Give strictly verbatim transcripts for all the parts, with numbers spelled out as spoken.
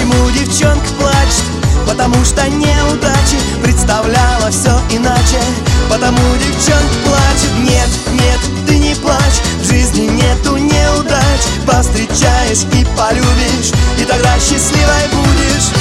Почему девчонка плачет? Потому что неудачи представляла все иначе. Потому девчонка плачет. Нет, нет, ты не плачь, в жизни нету неудач. Повстречаешь и полюбишь, и тогда счастливой будешь.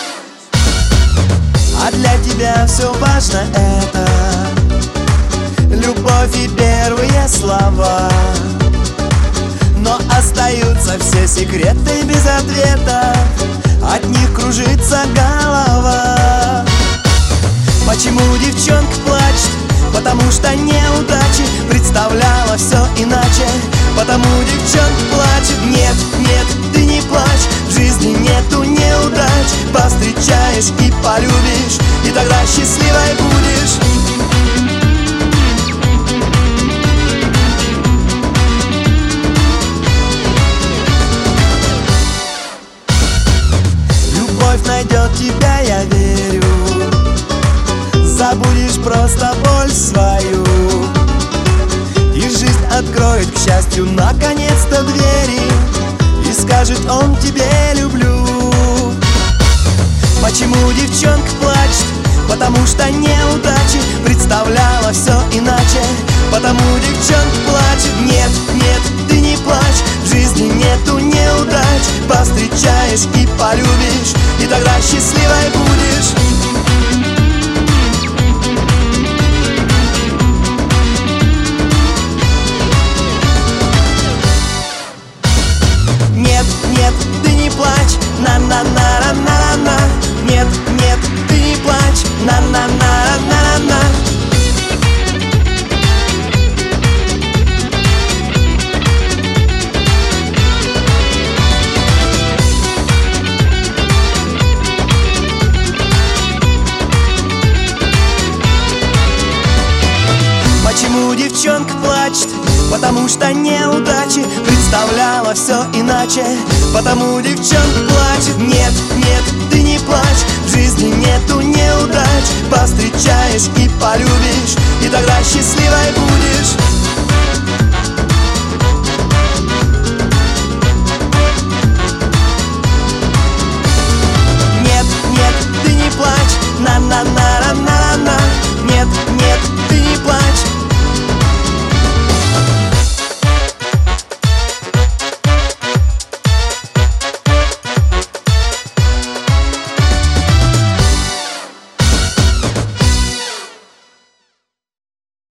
А для тебя все важно это любовь и первые слова. Но остаются все секреты без ответа, от них кружится голова. Почему девчонка плачет? Потому что неудачи представляла все иначе. Потому девчонка плачет. Нет, нет, ты не плачь, в жизни нету неудач. Повстречаешь и полюбишь, и тогда счастливой будешь. Любовь найдет тебя, я верю. Забудешь просто боль свою, и жизнь откроет, к счастью, наконец-то двери, и скажет он тебе люблю. Почему девчонка плачет? Потому что неудачи представляла все иначе. Потому девчонка плачет. Нет, нет, ты не плачь, в жизни нету неудач. Повстречаешь и полюбишь, и тогда счастливой будешь. Нет, нет, ты не плачь, на-на-на-на-на-на. Нет, нет, ты не плачь, на-на-на-на-на-на. Почему девчонка плачет? Потому что неудачи представляла все иначе. Потому девчонка плачет. Нет, нет, ты не плачь, в жизни нету неудач. Повстречаешь и полюбишь, и тогда счастливой будешь. Нет, нет, ты не плачь, на-на-на-на-на-на. Почему девчонка плачет? Потому что неудачи представляла все иначе. Потому девчонка плачет. Нет, нет, ты не плачь, в жизни нету неудач. Повстречаешь и полюбишь, и тогда счастливой будешь. Нет, нет, ты не плачь, на-на-на.